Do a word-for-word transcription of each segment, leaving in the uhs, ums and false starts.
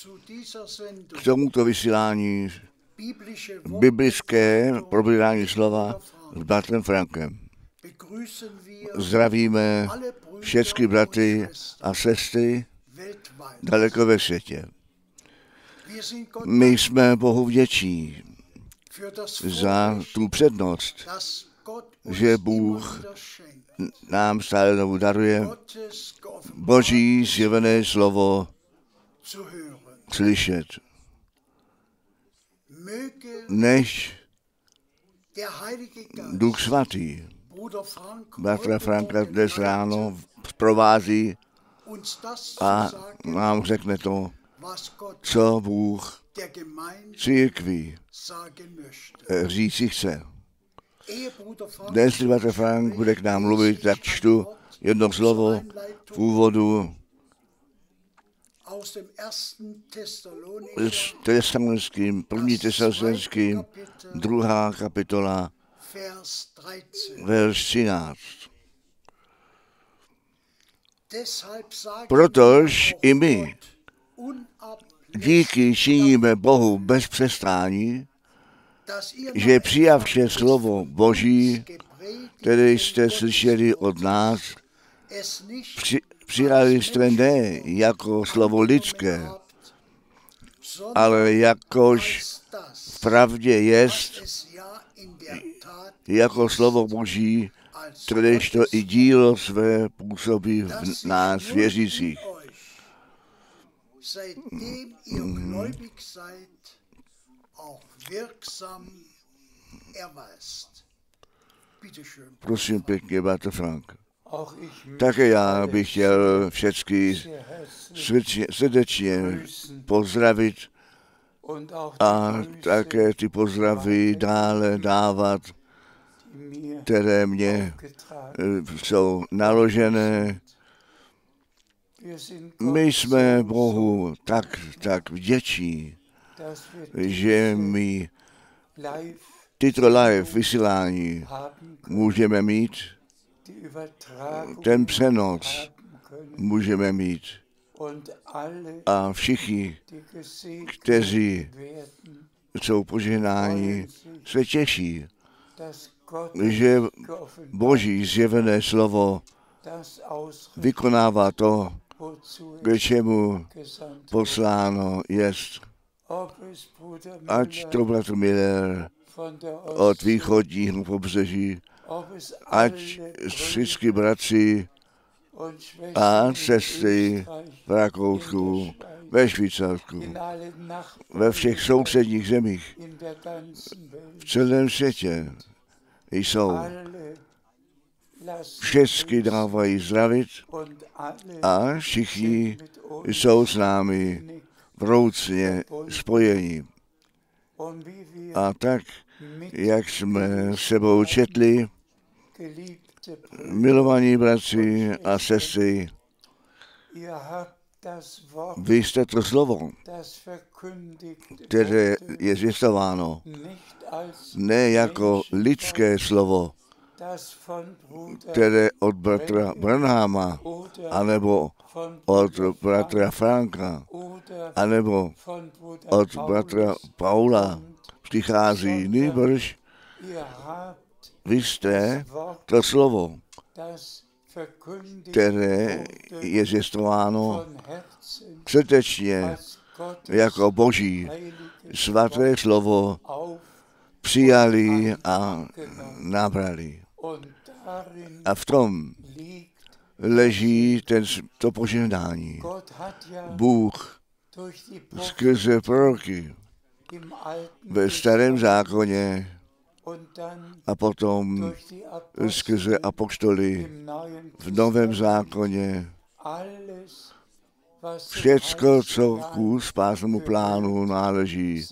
k tomuto vysílání biblické probírání slova s bratrem Frankem. Zdravíme všechny bratry a sestry daleko ve světě. My jsme Bohu vděční za tu přednost, že Bůh nám stále znovu daruje Boží zjevené slovo slyšet. Než Duch Svatý bratra Franka dnes ráno provází a nám řekne to, co Bůh církvi říci chce. Dnes bratr Frank bude k nám mluvit, tak čtu jedno slovo v úvodu s tesalonickým, první tesalonickým, druhá kapitola, verš třináct. Protož i my díky činíme Bohu bez přestání, že přijavše slovo Boží, které jste slyšeli od nás, při, přijali jste ne jako slovo lidské, ale jakož v pravdě jest, jako slovo Boží, kteréž to i dílo své působí v nás věřících. Mm. Prosím pěkně, bratr Frank. Také já bych chtěl všechny srdečně pozdravit a také ty pozdravy dále dávat, které mě jsou naložené. My jsme Bohu tak, tak vděční, že my tyto live vysílání můžeme mít, ten přenos můžeme mít. A všichni, kteří jsou požehnáni, se těší, že Boží zjevené slovo vykonává to, k čemu posláno jest. Ať to bratr Miller od východního pobřeží, ať všichni bratři a sestry v Rakousku, ve Švýcarsku, ve všech sousedních zemích, v celém světě jsou. Všechny dávají zdravit a všichni jsou s námi vroucně spojení. A tak, jak jsme s sebou četli, milovaní bratři a sestry, vy jste to slovo, které je zvěstováno, ne jako lidské slovo, které od bratra Branhama, anebo od bratra Franka, anebo od bratra Paula přichází, nýbrž vy jste to slovo, které je zvěstováno srdečně jako Boží svaté slovo přijali a nabrali. A v tom leží ten, to požehnání. Bůh skrze proroky ve starém zákoně a potom skrze apoštoly v novém zákoně. Všecko, co ku spásnému plánu náleží,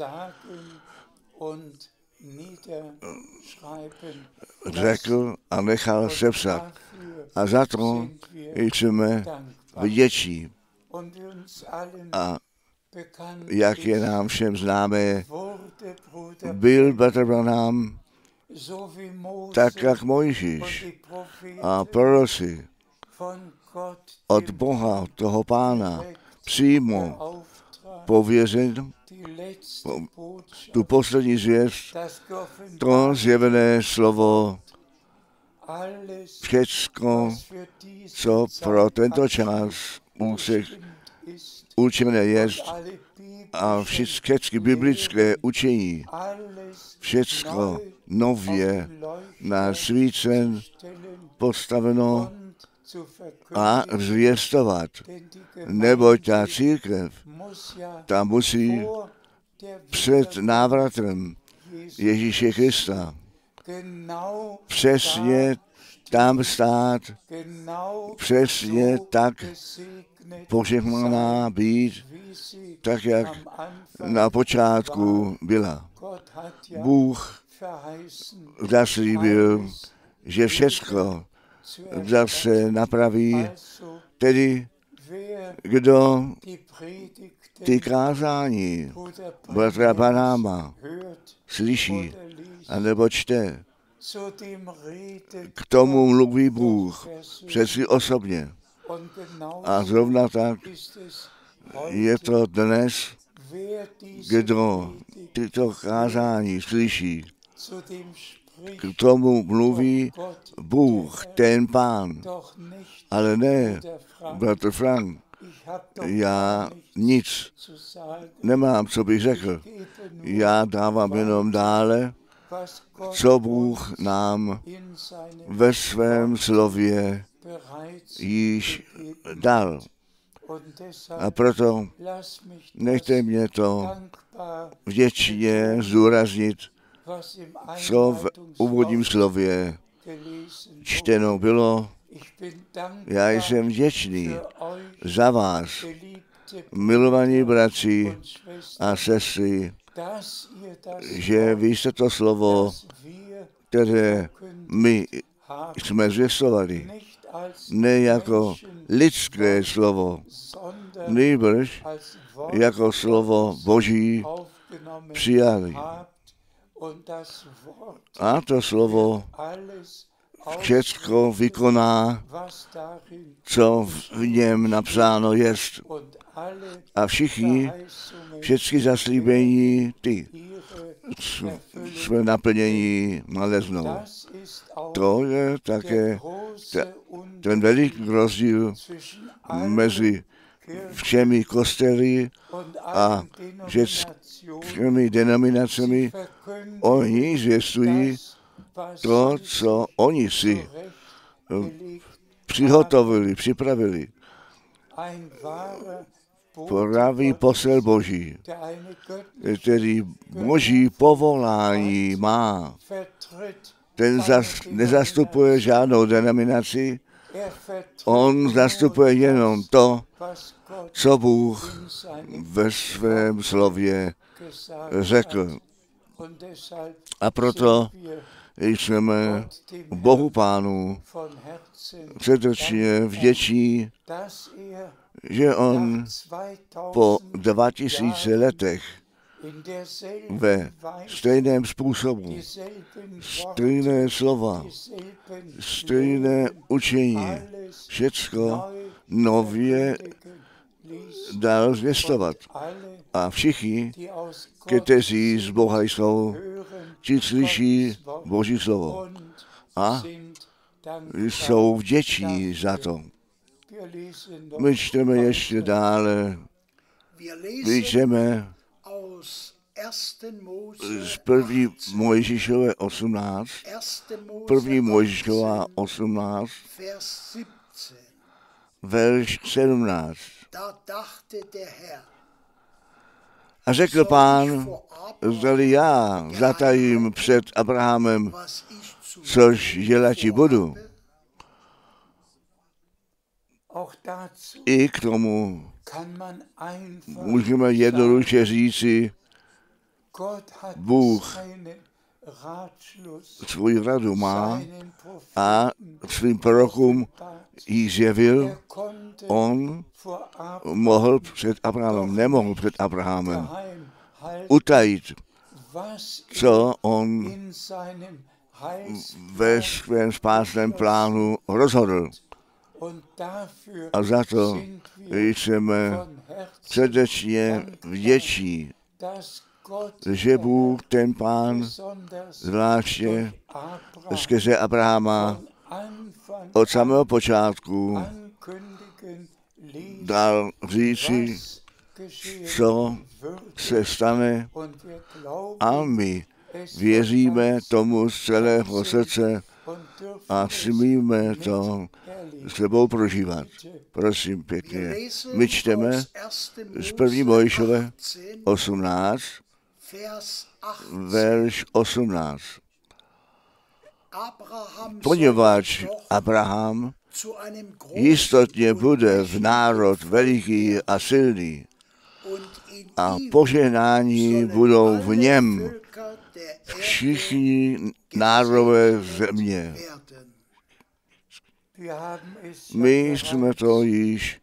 řekl a nechal sepsat. A za to jsme vděční. A jak je nám všem známé, byl bratr Branham tak, jak Mojžíš a proroci od Boha, toho Pána, přímo pověřen tu poslední zvěst, to zjevené slovo, všecko, co pro tento čas úsek určené jest a všechny biblické učení, všecko nově nasvícen, postaveno a zvěstovat. Neboť ta církev, ta musí před návratem Ježíše Krista přesně tam stát, přesně tak požehnaná být, tak jak na počátku byla. Bůh zaslíbil, že všechno zase napraví, tedy kdo ty kázání bratra Branhama slyší anebo čte, k tomu mluví Bůh přeci osobně. A zrovna tak je to dnes, kdo tyto kázání slyší. K tomu mluví Bůh, ten Pán. Ale ne, bratr Frank, já nic nemám, co bych řekl. Já dávám jenom dále, co Bůh nám ve svém slově již dal. A proto nechte mě to vděčně zdůraznit, co v úvodním slově čteno bylo. Já jsem vděčný za vás, milovaní bratři a sestry, že vy jste to slovo, které my jsme zvěstovali, ne jako lidské slovo, nýbrž jako slovo Boží přijali. A to slovo všechno vykoná, co v něm napsáno jest. A všichni, všechny zaslíbení, ty své naplnění naleznou. To je také ten veliký rozdíl mezi všemi kostely a všemi denominacemi. Oni zvěstují to, co oni si přihotovili, připravili. Pravý posel Boží, který Boží povolání má. Ten zas, nezastupuje žádnou denominaci, on zastupuje jenom to, co Bůh ve svém slově řekl. A proto jsme Bohu Pánu srdečně vděční, že on po dva tisíce letech ve stejném způsobu, stejné slova, stejné učení, všecko nově dal zvěstovat. A všichni, kteří z Boha jsou, ti slyší Boží slovo a jsou vděční za to. My čteme ještě dále, my čteme z první Mojžíšové osmnáct, první Mojžíšová osmnáct, verš sedmnáct. A řekl Pán, zdali já zatajím před Abrahamem, což dělati budu. I k tomu můžeme jednoduše říci, Bůh svůj radu má a svým prorokům ji zjevil. On mohl před Abrahamem, nemohl před Abrahamem utajit, co on ve svém spásném plánu rozhodl. A za to jsme srdečně vděční, že Bůh, ten Pán, zvláště skrze Abrahama od samého počátku dal říci, co se stane, a my věříme tomu z celého srdce a smíme to s sebou prožívat. Prosím pěkně. My čteme z první Mojžíšove osmnáct, verš osmnáct. Poněvadž Abraham jistotně bude v národ veliký a silný a požehnání budou v něm všichni národové země. My jsme to již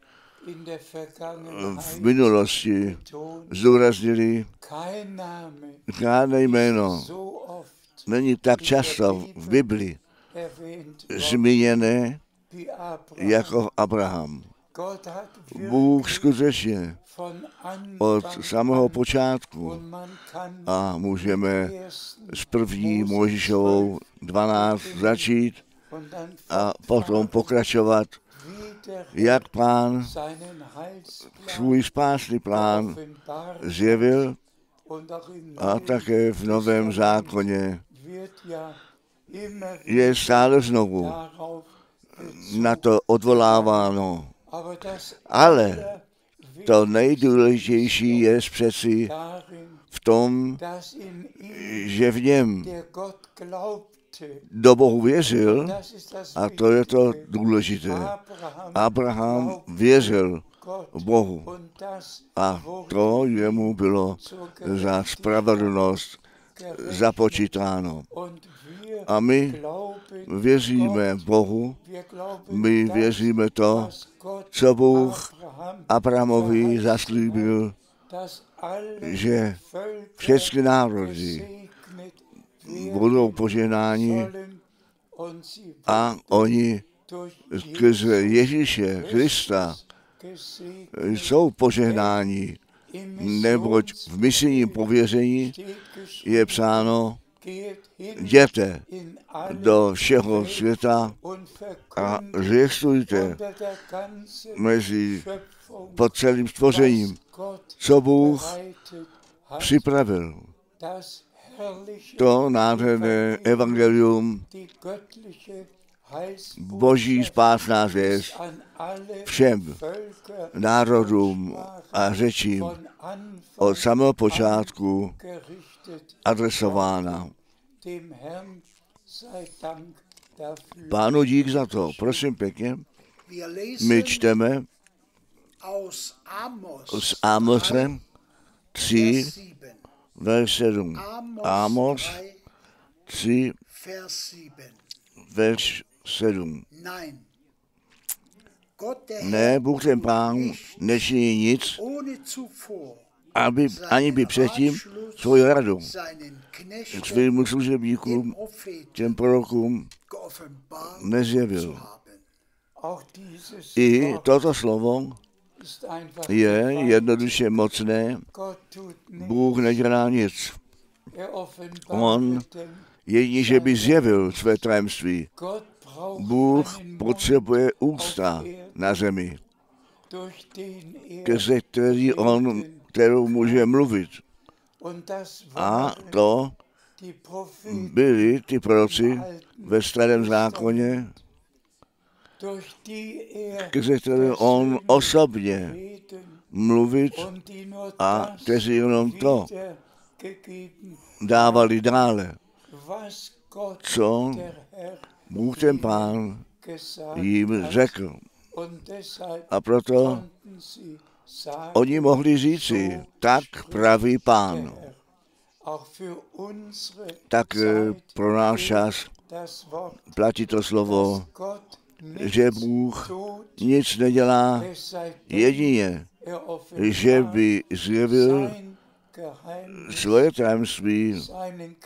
v minulosti zdůraznili. Žádné jméno není tak často v Bibli zmíněné jako Abraham. Bůh skutečně od samého počátku, a můžeme s první Mojžíšovou dvanáct začít a potom pokračovat, jak Pán svůj spásný plán zjevil, a také v Novém zákoně je stále znovu na to odvoláváno. Ale to nejdůležitější je přeci v tom, že v něm do Bohu věřil, a to je to důležité. Abraham věřil Bohu a to jemu bylo za spravedlnost započítáno. A my věříme Bohu, my věříme to, co Bůh Abrahamovi zaslíbil, že všechny národy budou požehnáni a oni skrze Ježíše Krista jsou požehnáni, neboť v misijním pověření je psáno: jděte do všeho světa a zvěstujte mezi pod celým stvořením, co Bůh připravil. To nádherné evangelium, Boží spásná zvěst všem národům a řečím od samého počátku adresována. Pánu dík za to. Prosím pěkně. My čteme z Amose tři, verš sedm. Amos tři, verš sedm. Ne, Bůh ten Pán nečiní nic, aby ani by předtím svoji radu svým služebníkům, těm prorokům nezjevil. I toto slovo je jednoduše mocné. Bůh nedělá nic. On jedině, že by zjevil své tajemství. Bůh potřebuje ústa na zemi, skrze který on, kterou může mluvit. A to byli ty proroci ve Starém zákoně, skrze které on osobně mluvit a kteří jenom to dávali dále, co Bůh ten Pán jim řekl. A proto oni mohli říci, tak praví Pán. Tak pro náš čas platí to slovo, že Bůh nic nedělá, jedině, že by zjevil svoje tajemství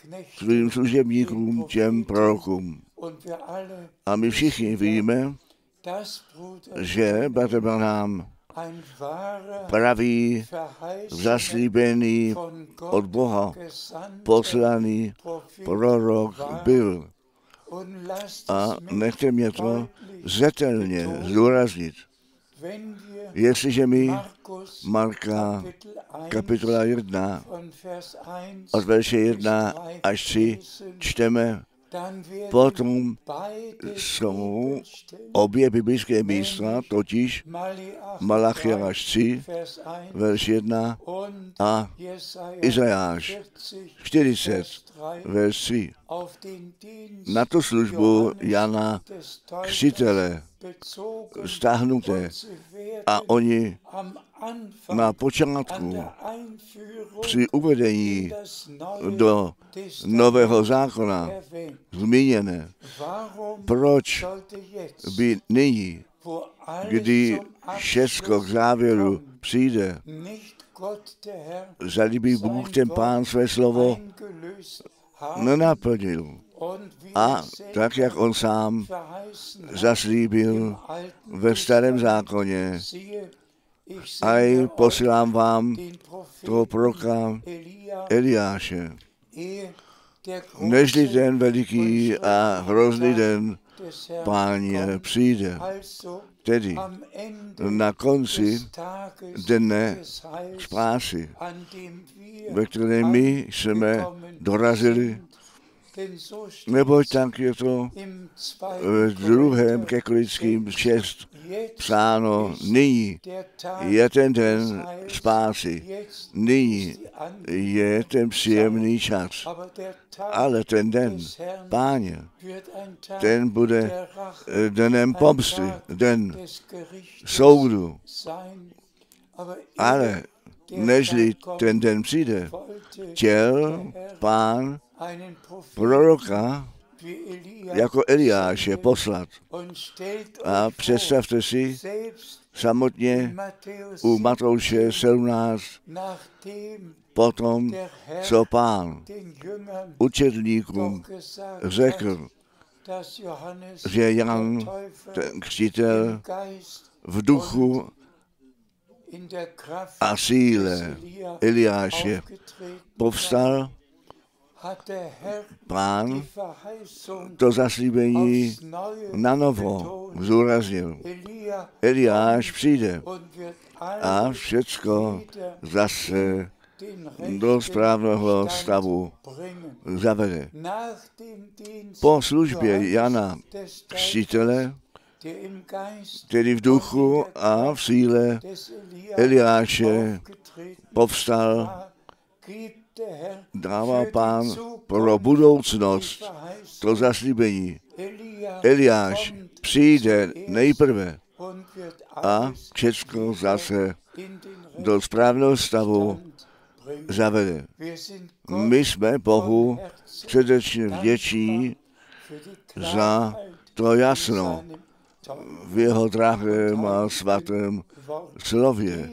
svým služebníkům, těm prorokům. A my všichni víme, že bratr Branham pravý, zaslíbený od Boha, poslaný prorok byl. A nechte mě to zřetelně zdůraznit. Jestliže my Marka kapitola jedna od verše jedna až tři čteme, potom jsou obě biblické místa, totiž Malachiáš tři, verš jedna a Izajáš čtyřicet, verš tři. Na tu službu Jana Křtitele stáhnuté a oni na počátku při uvedení do nového zákona zmíněné. Proč by nyní, kdy všecko k závěru přijde, zalíbí Bůh ten Pán své slovo nenaplnil. A tak, jak on sám zaslíbil ve starém zákoně, a posílám vám toho proroka Eliáše, nežli ten veliký a hrozný den Páně přijde. Tedy na konci dne spásy, ve které my jsme dorazili, neboť tak je to v druhém ke Korinským šest psáno, nyní je ten den spásy, nyní je ten příjemný čas, ale ten den Páně, ten bude dnem pomsty, den soudu, ale nežli ten den přijde, chtěl Pán proroka jako Eliáše poslat. A představte si samotně u Matouše sedmnáct, potom, co Pán učedníkům řekl, že Jan, ten křtitel, v duchu a síle Eliáše povstal, Pán to zaslíbení na novo zúraznil. Eliáš přijde a všecko zase do správného stavu zavede. Po službě Jana Křtitele, který v duchu a v síle Eliáše povstal, dává Pán pro budoucnost to zaslíbení. Eliáš přijde nejprve a všecko zase do správného stavu zavede. My jsme Bohu srdečně vděční za to jasno v jeho drahém a svatém slově.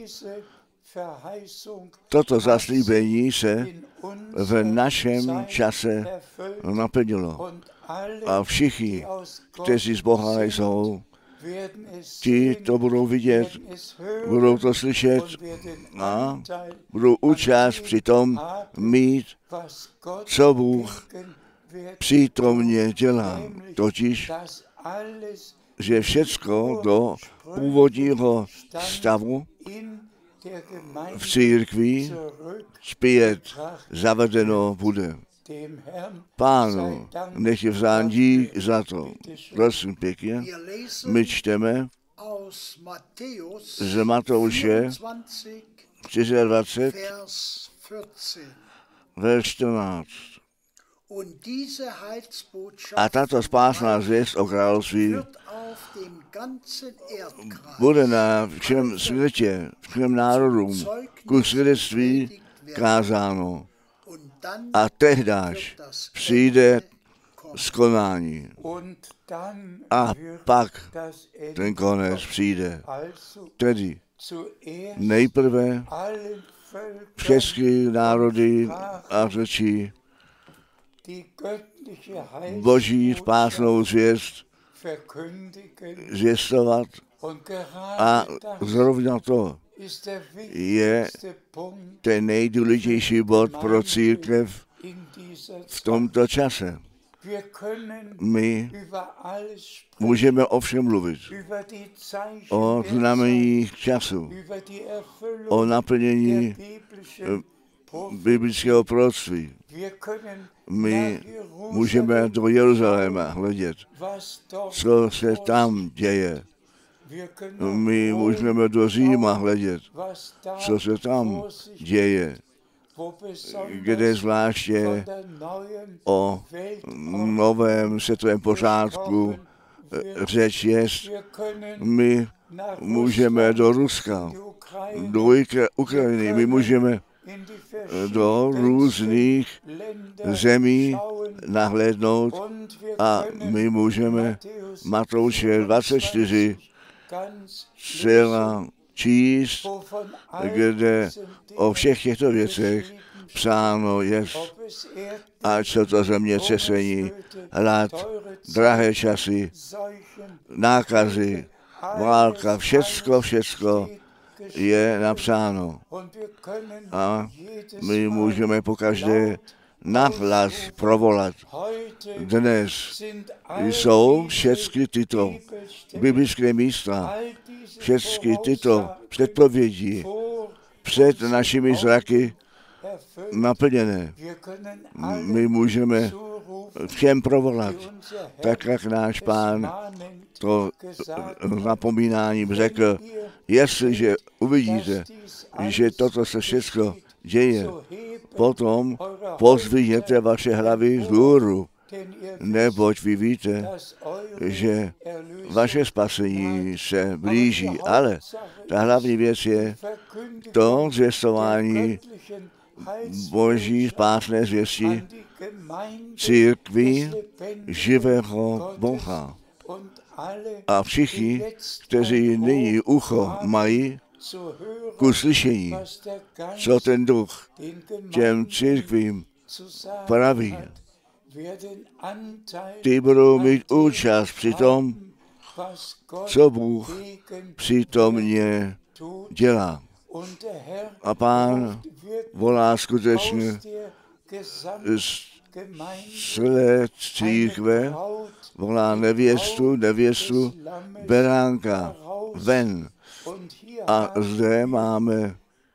Toto zaslíbení se v našem čase naplnilo. A všichni, kteří z Boha jsou, ti to budou vidět, budou to slyšet a budou účast při tom mít, co Bůh přítomně dělá. Totiž, že všecko do původního stavu v církvi zpět zavedeno bude. Pánu, nech je vzán dík za to. Prosím pěkně, my čteme z Matouše dvacet čtyři, verš čtrnáct. A tato spásná zvěst o království bude na všem světě, všem národům, ku svědectví kázáno. A tehdáž přijde skonání. A pak ten konec přijde. Tedy nejprve všechny národy a řeči Boží spásnou zvěst zvěstovat. A zrovna to je ten nejdůležitější bod pro církev v tomto čase. My můžeme o všem mluvit. O znameních času, o naplnění biblického proroctví. My můžeme do Jeruzaléma hledět, co se tam děje. My můžeme do Říma hledět, co se tam děje, kde zvláště o novém světovém pořádku řeč jest. My můžeme do Ruska, do Ukrajiny, my můžeme do různých zemí nahlédnout a my můžeme Matouše dvacet čtyři celá číst, kde o všech těchto věcech psáno je, ať jsou to zemětřesení, hlad, drahé časy, nákazy, válka, všecko, všecko je napsáno. A my můžeme pokaždé nahlas provolat. Dnes jsou všechny tyto biblické místa, všechny tyto předpovědi před našimi zraky naplněné. My můžeme všem provolat, tak jak náš Pán to napomínáním řekl, jestliže uvidíte, že toto se všechno děje, potom pozdvihněte vaše hlavy vzhůru, neboť vy víte, že vaše spasení se blíží. Ale ta hlavní věc je to zvěstování Boží spásné zvěsti církvi živého Boha. A všichni, kteří nyní ucho mají k uslyšení, co ten duch těm církvím praví, ty budou mít účast při tom, co Bůh přítomně dělá. A Pán volá skutečně z celé církve, volá nevěstu, nevěstu beránka ven. A zde máme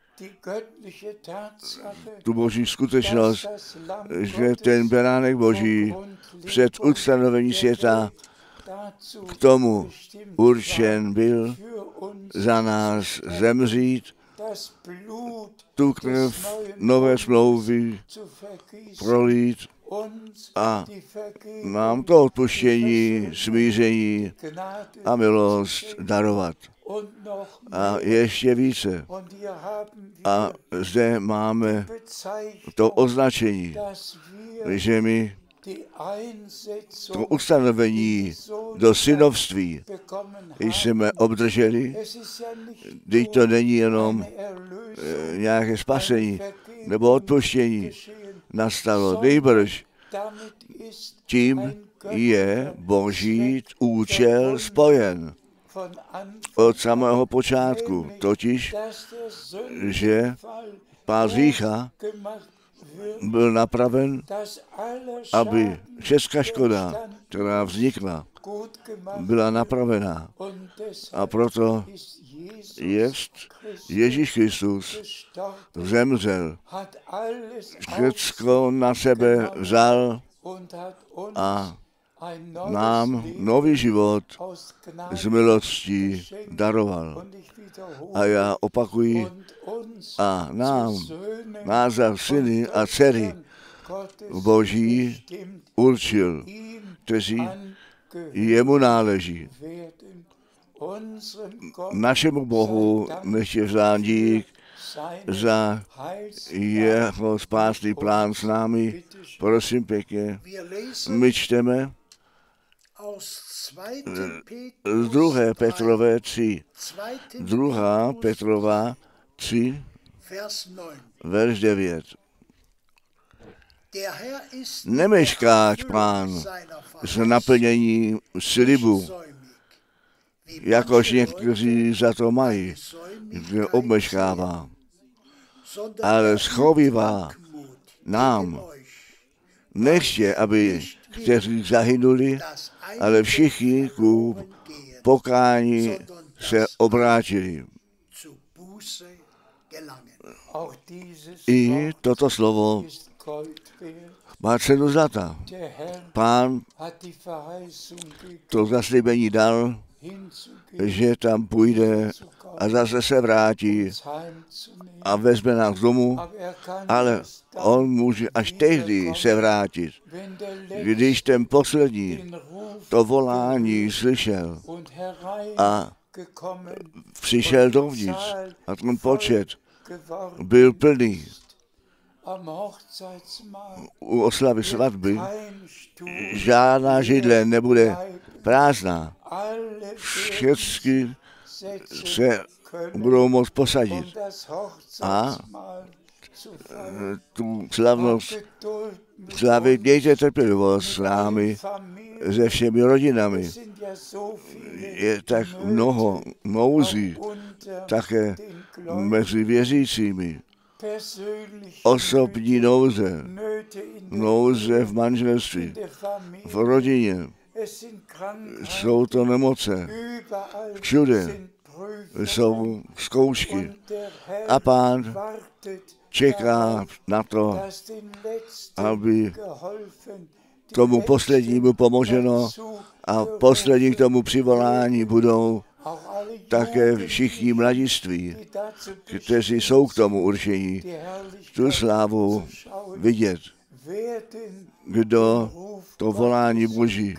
tu boží skutečnost, že ten beránek boží před ustanovením světa k tomu určen byl za nás zemřít, tu krev nové smlouvy prolít a nám to odpuštění, smíření a milost darovat. A ještě více. A zde máme to označení, že my to ustanovení do synovství jsme obdrželi, když to není jenom nějaké spasení nebo odpuštění nastalo. Nejbrž tím je Boží účel spojen od samého počátku, totiž, že pád hřícha byl napraven, aby všechna škoda, která vznikla, byla napravená. A proto jest Ježíš Kristus zemřel, všecko na sebe vzal a nám nový život z milostí daroval. A já opakuji, a nám, nás za syny a dcery Boží určil, kteří jemu náleží. Našemu Bohu nech je vzdán dík za jeho spásný plán s námi. Prosím pěkně, my čteme z druhé Petrové tři. Druhá Petrová tři, verš devět. Nemeškáč Pán s naplněním slibu, jakož někteří za to mají, že obmeškává, ale schovívá nám. Nechce, aby kteří zahynuli, ale všichni ku pokání se obrátili. I toto slovo má cenu zlata. Pán to zaslíbení dal, že tam půjde a zase se vrátí a vezme nás domů, ale on může až tehdy se vrátit, když ten poslední to volání slyšel a přišel dovnitř a ten počet byl plný. U oslavy svatby žádná židle nebude prázdná. Všechny se budou moct posadit a tu slavnost slavit, mějte trpělivost s námi, se všemi rodinami. Je tak mnoho nouzí také mezi věřícími. Osobní nouze, nouze v manželství, v rodině. Jsou to nemoce. Všude jsou zkoušky. A Pán čeká na to, aby tomu poslednímu pomoženo a poslední k tomu přivolání budou také všichni mladiství, kteří jsou k tomu určení, tu slávu vidět. Kdo to volání Boží,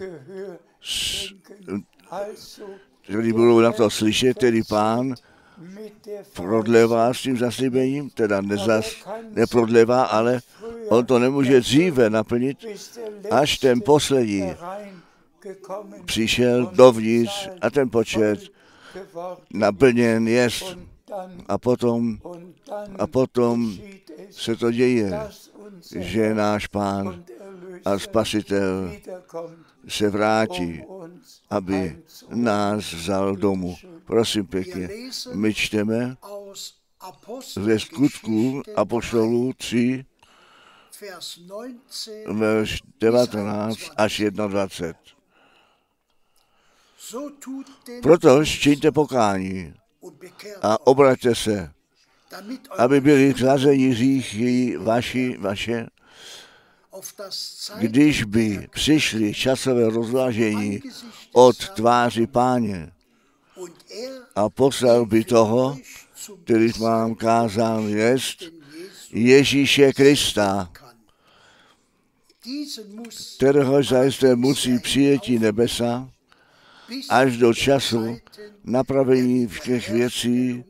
kteří budou na to slyšet, tedy Pán prodlevá s tím zaslíbením, teda nezas, neprodlevá, ale on to nemůže dříve naplnit, až ten poslední přišel dovnitř a ten počet naplněn jest. A potom, a potom se to děje, že náš Pán a Spasitel se vrátí, aby nás vzal domů. Prosím pěkně, my čteme ze Skutků apoštolů tři, verš devatenáct až dvacet jedna. Proto čiňte pokání a obraťte se, aby byli zlazeni hříchy vaši, vaše, když by přišli časové rozvážení od tváři Páně a poslal by toho, který mám kázán jest, Ježíše Krista, kterého zajisté musí přijetí nebesa až do času napravení všech věcí,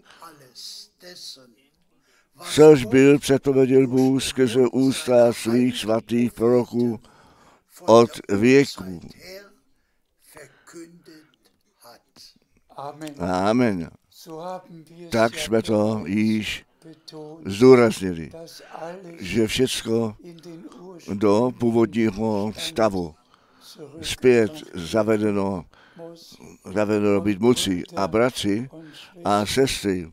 což byl předpověděl Bůh skrze ústa svých svatých proroků od věků. Amen. Tak jsme to již zdůraznili, že všecko do původního stavu zpět zavedeno, zavedeno být musí. A bratři a sestry,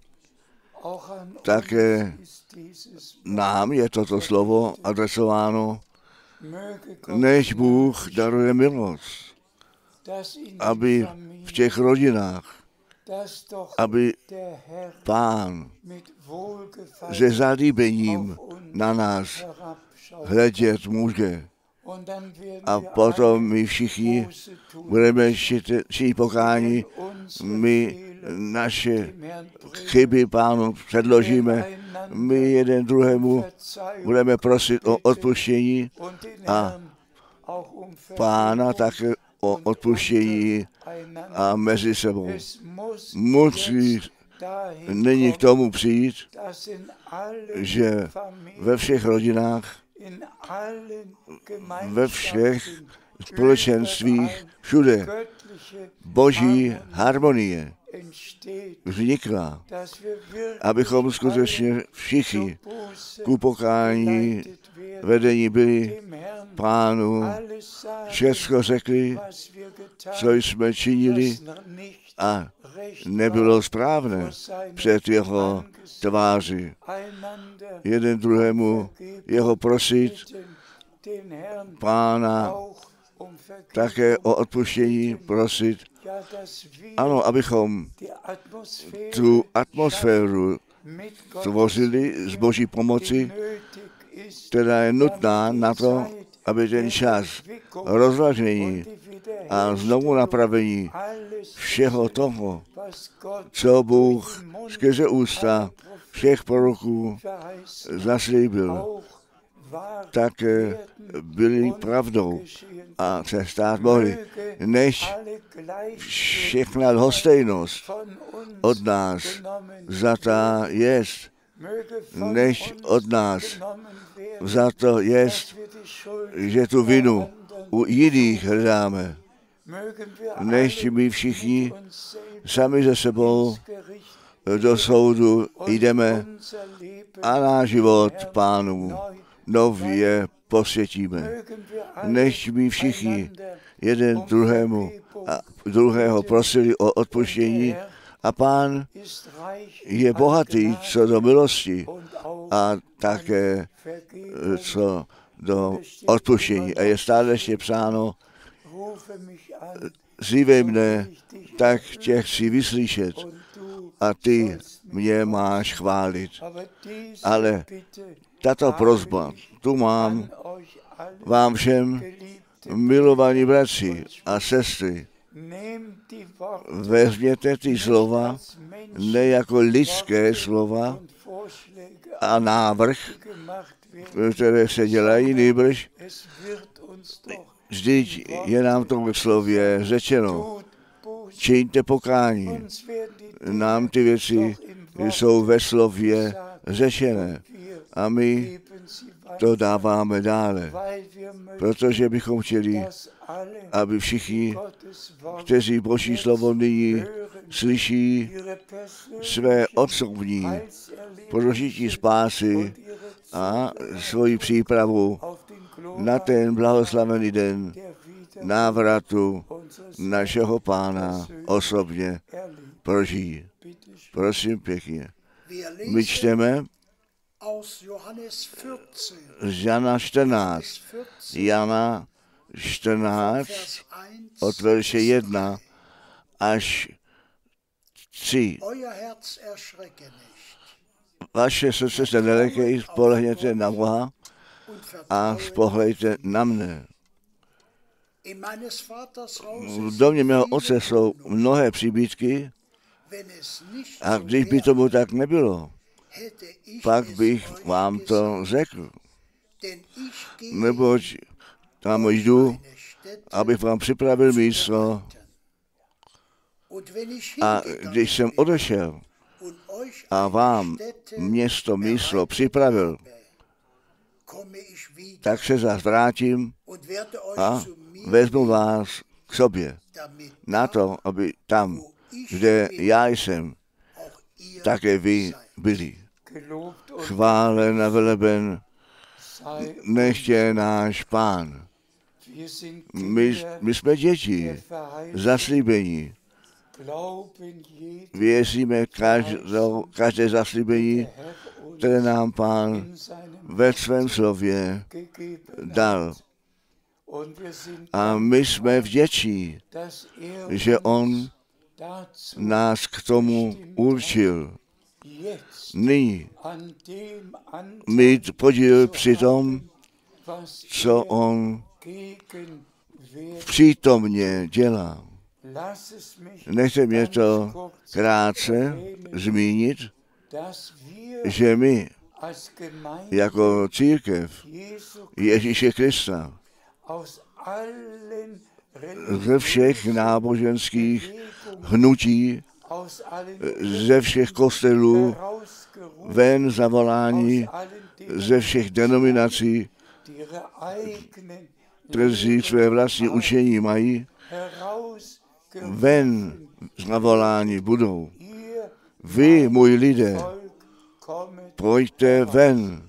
také nám je toto slovo adresováno, než Bůh daruje milost, aby v těch rodinách, aby Pán se zalíbením na nás hledět může. A potom my všichni budeme všichni pokáni, my naše chyby Pánu předložíme, my jeden druhému budeme prosit o odpuštění a Pána také o odpuštění a mezi sebou. Musí nyní k tomu přijít, že ve všech rodinách, ve všech společenstvích, všude Boží harmonie vznikla, abychom skutečně všichni ku pokání vedení byli Pánu, všecko řekli, co jsme činili a nebylo správné před jeho tváři. Jeden druhému jeho prosit, Pána také o odpuštění prosit. Ano, abychom tu atmosféru tvořili z Boží pomoci, která je nutná na to, aby ten čas rozlažení a znovu napravení všeho toho, co Bůh skrze ústa všech proroků zaslíbil, tak byly pravdou a se stát mohly, než všechna lhostejnost od nás vzatá jest, než od nás vzato jest, že tu vinu u jiných hledáme, než my všichni sami ze sebou do soudu jdeme a náš život Pánu nově posvětíme, než my všichni jeden druhému a druhého prosili o odpuštění a Pán je bohatý co do milosti a také co do odpuštění. A je stále ještě psáno, zívej mne, tak tě chci vyslyšet a ty mě máš chválit. Ale tato prosba, tu mám vám všem, milovaní bratři a sestry, vezměte ty slova ne jako lidské slova a návrh, které se dělají, nýbrž vždyť je nám to ve slově řečeno. Čiňte pokání. Nám ty věci jsou ve slově řečené a my to dáváme dále, protože bychom chtěli, aby všichni, kteří Boží slovo nyní slyší, své osobní prožití spásy a svoji přípravu na ten blahoslavený den návratu našeho Pána osobně prožijí. Prosím pěkně. My čteme z Jana čtrnáct. Jana čtrnáct od verše jedna až tři. Vaše srdce se nelekej, spolehněte na Boha a spohlejte na mne. V domě mého otce jsou mnohé příbytky a když by tomu tak nebylo, pak bych vám to řekl. Neboť tam jdu, abych vám připravil místo a když jsem odešel a vám město místo připravil, tak se zás vrátím a vezmu vás k sobě na to, aby tam, kde já jsem, také vy byli. Chválen a veleben nechtě náš Pán. My, my jsme děti, zaslíbení. Věříme každou, každé zaslíbení, které nám Pán ve svém slově dal. A my jsme vděční, že On nás k tomu určil. Nyní mít podíl při tom, co On přítomně dělá. Nechte mě to krátce zmínit, že my jako církev Ježíše Krista ze všech náboženských hnutí, ze všech kostelů, ven zavolání, ze všech denominací, kteří své vlastní učení mají, ven zavoláni budou. Vy, můj lidé, pojďte ven,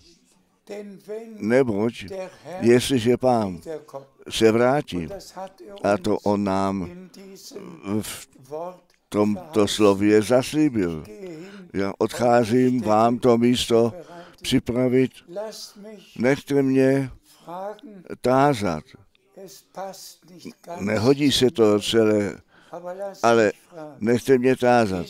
neboť jestliže Pán se vrátí, a to on nám v tomto slově zaslíbil. Já odcházím vám to místo připravit, nechte mě tázat. Nehodí se to celé, ale nechte mě tázat.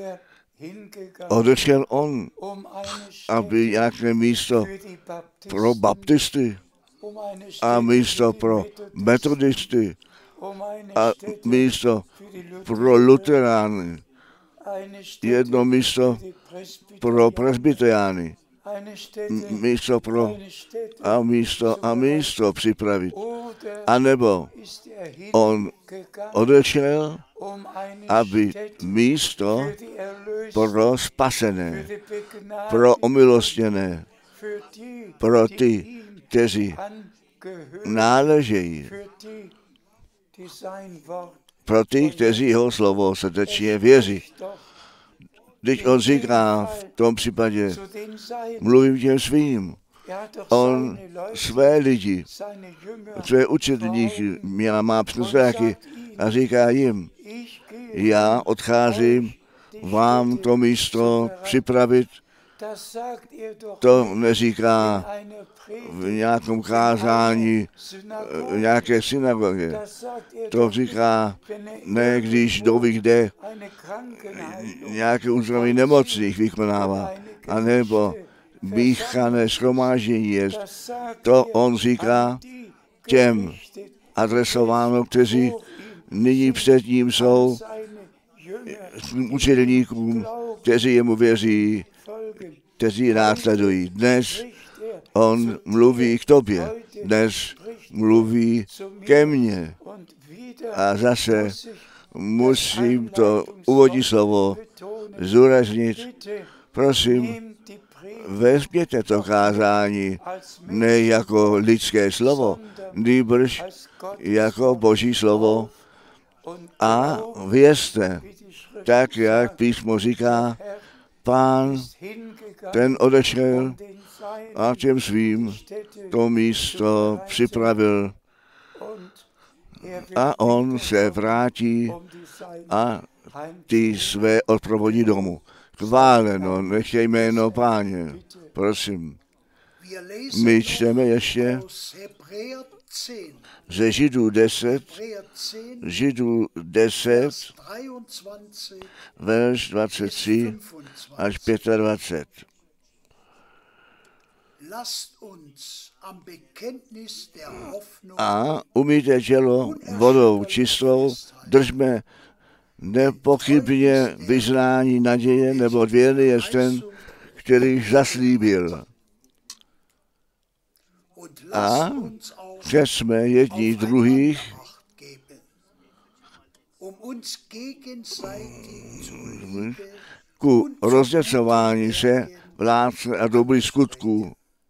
Odešel on, aby nějaké místo pro baptisty a místo pro metodisty a místo pro luterány, jedno místo pro presbyteriány, místo pro a místo a místo připravit. A nebo on odešel, aby místo pro spasené, pro omilostněné, pro ty, kteří náležejí, pro ty, kteří jeho slovo srdečně věří. Když on říká v tom případě, mluvím těm svým, on své lidi, své učedníky, měla má přesvědky a říká jim, já odcházím vám to místo připravit. To neříká v nějakém kázání, v nějaké synagoge. To říká ne, když doví, kde nějaké uzdravení nemocných vykonává, anebo míchané shromáždění je. To on říká těm adresováno, kteří nyní před ním jsou, učedníkům, kteří jemu věří, kteří následují. Dnes on mluví k tobě, dnes mluví ke mně. A zase musím to úvodní slovo zdůraznit. Prosím, vezměte to kázání ne jako lidské slovo, nýbrž jako Boží slovo a věřte, tak jak písmo říká, Pán, ten odešel a těm svým to místo připravil a on se vrátí a ty své odprovodí domů. Chváleno, nech je jméno Páně, prosím. My čteme ještě ze Židů deset, Židů deset, verš dvacet tři až dvacet pět. A umýjte tělo vodou čistou, držme nepochybně vyznání naděje, nebo věrný je ten, který zaslíbil. A čestme jedni druhých ku rozděcování se v lásce a dobrých skutků.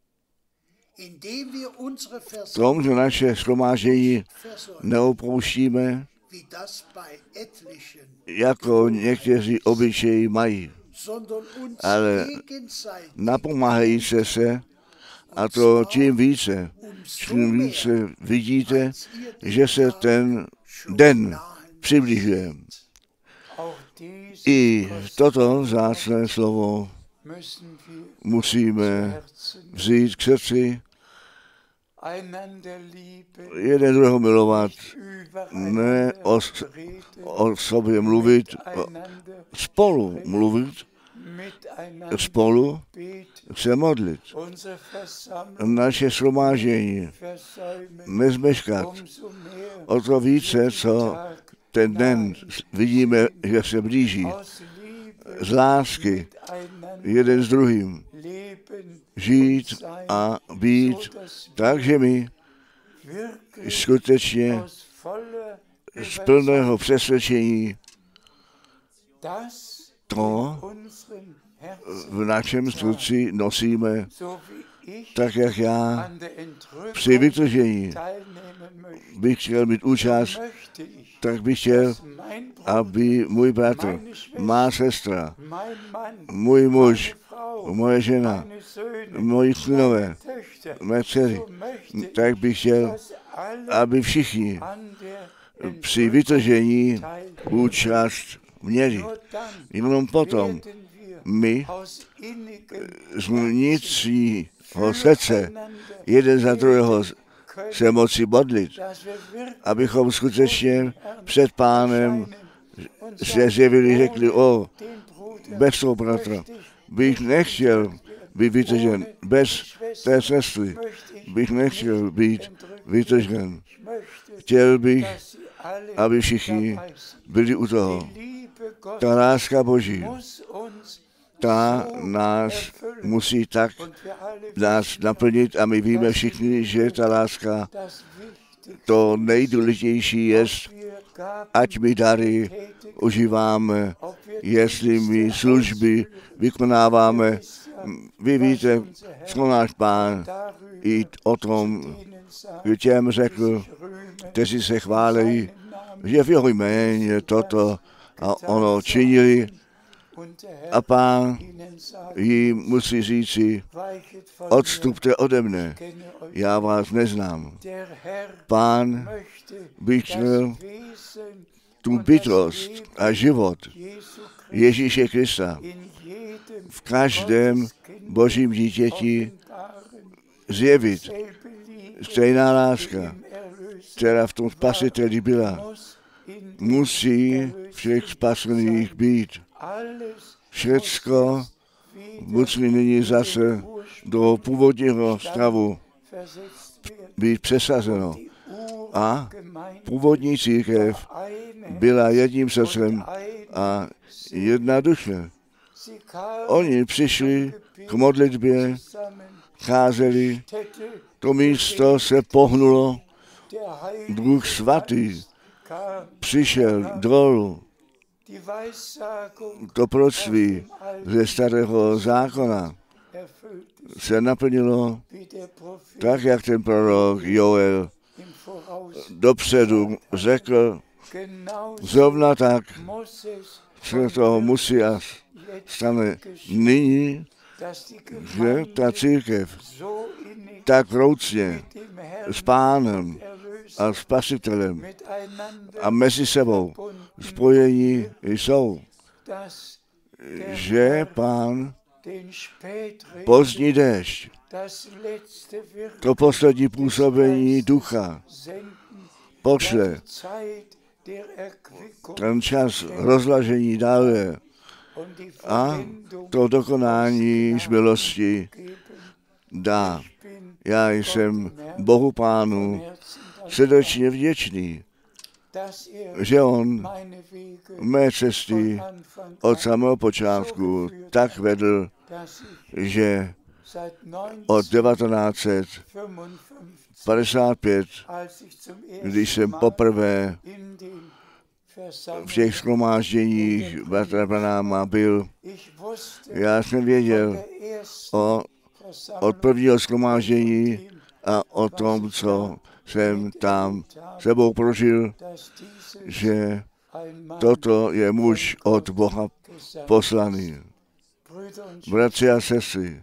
V tom, že naše shromáždění neopouštíme, jako někteří obyčeji mají, ale napomáhají se se, a to tím více, čím více vidíte, že se ten den přibližuje. I toto vzácné slovo musíme vzít k srdci, jeden druhého milovat, ne o, o sobě mluvit, spolu mluvit, spolu se modlit. Naše shromáždění nezmeškat. O to více, co ten den vidíme, že se blíží. Z lásky jeden s druhým žít a být, takže my skutečně z plného přesvědčení to v našem srdci nosíme, tak jak já při vytržení bych chtěl mít účast, tak bych chtěl, aby můj bratr, má sestra, můj muž, moje žena, moji synové, mé dcery, tak bych chtěl, aby všichni při vytržení účast měli. Jenom potom my z vnitřního srdce jeden za druhého se moci modlit, abychom skutečně před Pánem se zjevili, řekli, o, bez toho bratra bych nechtěl být vytržen, bez té sestry bych nechtěl být vytržen. Chtěl bych, aby všichni byli u toho. Ta láska Boží, ta nás musí tak nás naplnit a my víme všichni, že ta láska, to nejdůležitější je, ať my dary užíváme, jestli my služby vykonáváme. Vy víte, co náš Pán i o tom těm řekl, kteří se chválí, že v jeho jméně toto a ono činili, a Pán jí musí říci, odstupte ode mne, já vás neznám. Pán by chtěl tu bytost a život Ježíše Krista v každém Božím dítěti zjevit. Stejná láska, která v tom Spasiteli byla, musí všech spasených být. Všecko musí nyní zase do původního stavu být přesazeno. A původní církev byla jedním srdcem a jedna duše. Oni přišli k modlitbě, cházeli, to místo se pohnulo, Duch Svatý přišel dolů. To proroctví ze starého zákona se naplnilo tak, jak ten prorok Joel dopředu řekl, zrovna tak se toho musí a stane nyní, že ta církev tak vroucně s Pánem a Spasitelem a mezi sebou spojení jsou, že Pán pozdní déšť, to poslední působení ducha pošle, ten čas rozlažení dále a to dokonání z milosti dá. Já jsem Bohu Pánu srdečně vděčný, že on mé cesty od samého počátku tak vedl, že od devatenáct set padesát pět, když jsem poprvé v těch shromážděních bratra Branhama byl, já jsem věděl o, od prvního shromáždění a o tom, co jsem tam sebou prožil, že toto je muž od Boha poslaný. Bratři a sestry,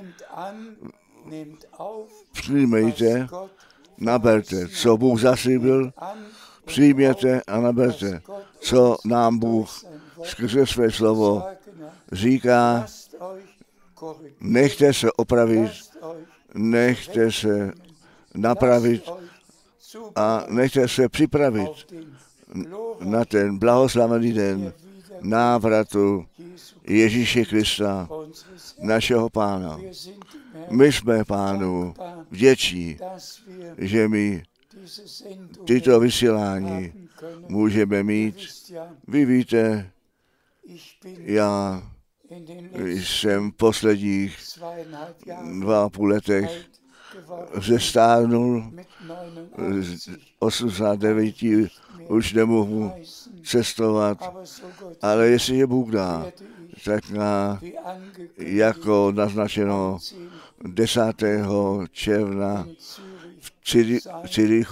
přijmějte, naberte, co Bůh zaslíbil, přijměte a naberte, co nám Bůh skrze své slovo říká, nechte se opravit, nechte se napravit a nechte se připravit na ten blahoslavený den návratu Ježíše Krista, našeho Pána. My jsme Pánu vděční, že my tyto vysílání můžeme mít. Vy víte, já jsem v posledních dva a půl letech zestárnul, osmdesát devět už nemohu cestovat, ale jestli Bůh dá, tak na, jako naznačeno desátého června v Cirichu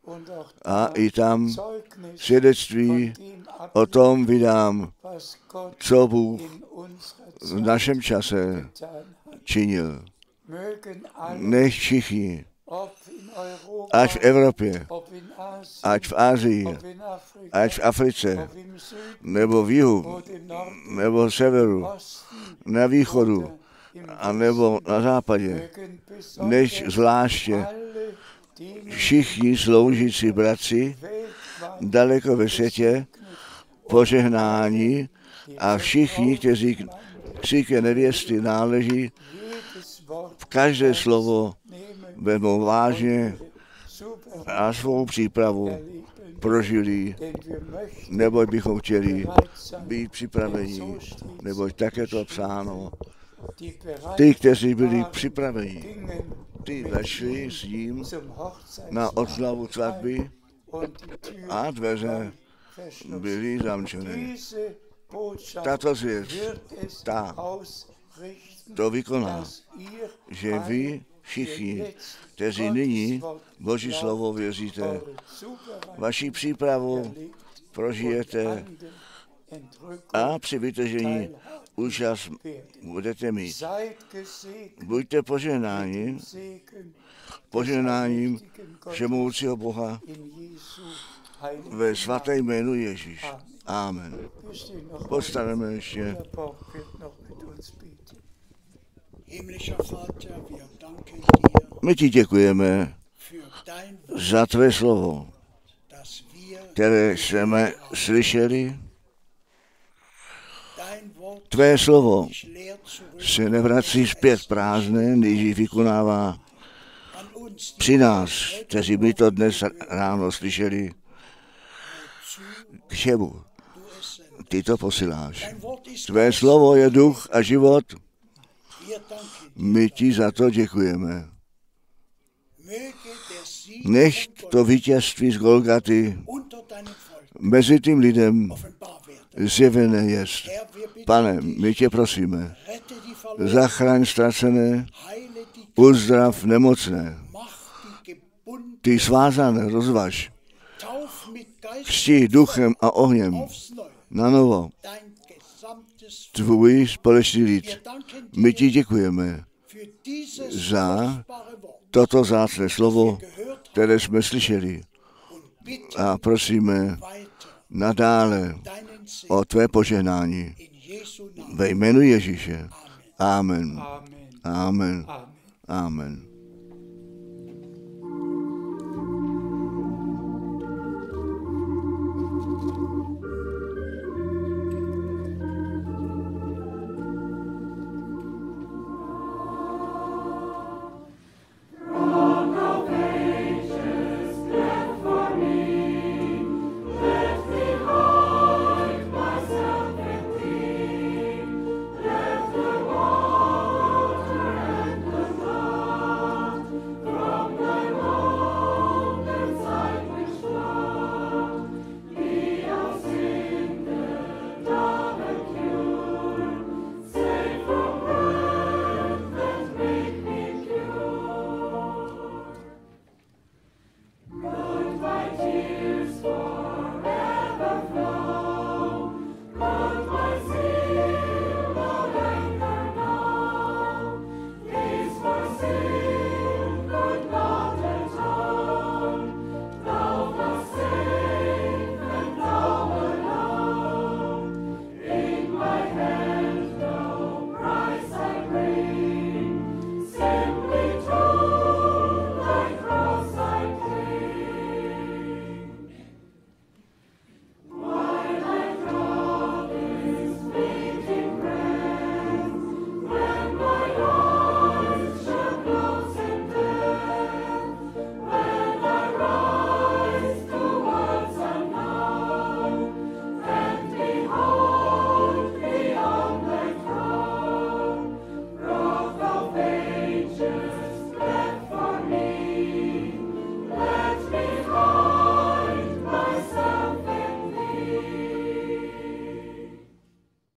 a i tam svědectví o tom vydám, co Bůh v našem čase činil. Nech všichni, ať v Evropě, ať v Asii, ať v Africe, nebo v jihu, nebo v severu, na východu, a nebo na západě, než zvláště všichni sloužící bratři daleko ve světě požehnání a všichni, kteří k kříke nevěsty náleží, v každé slovo vezmou vážně a svou přípravu prožili, neboť bychom chtěli být připraveni, neboť tak je to psáno. Ty, kteří byli připraveni, ty vešli s ním na oslavu svatby a dveře byly zamčené. Tato zvěst, ta to vykoná, že vy všichni, kteří nyní Boží slovo věříte, vaši přípravu prožijete a při vytržení účast budete mít. Buďte požehnáni, požehnáním všemohoucího Boha ve svaté jménu Ježíš. Amen. Postaneme ještě. My ti děkujeme za tvé slovo, které jsme slyšeli. Tvé slovo se nevrací zpět prázdné, než vykonává při nás, kteří my to dnes ráno slyšeli. K čemu ty to posíláš? Tvé slovo je duch a život. My ti za to děkujeme. Nech to vítězství z Golgaty mezi tím lidem zjevené jest. Pane, my tě prosíme, zachraň ztracené, uzdrav nemocné, ty svázané rozvaž, křti duchem a ohněm na novo tvůj společný lid. My ti děkujeme za toto vzácné slovo, které jsme slyšeli, a prosíme nadále o tvé požehnání ve jménu Ježíše. Amen. Amen. Amen.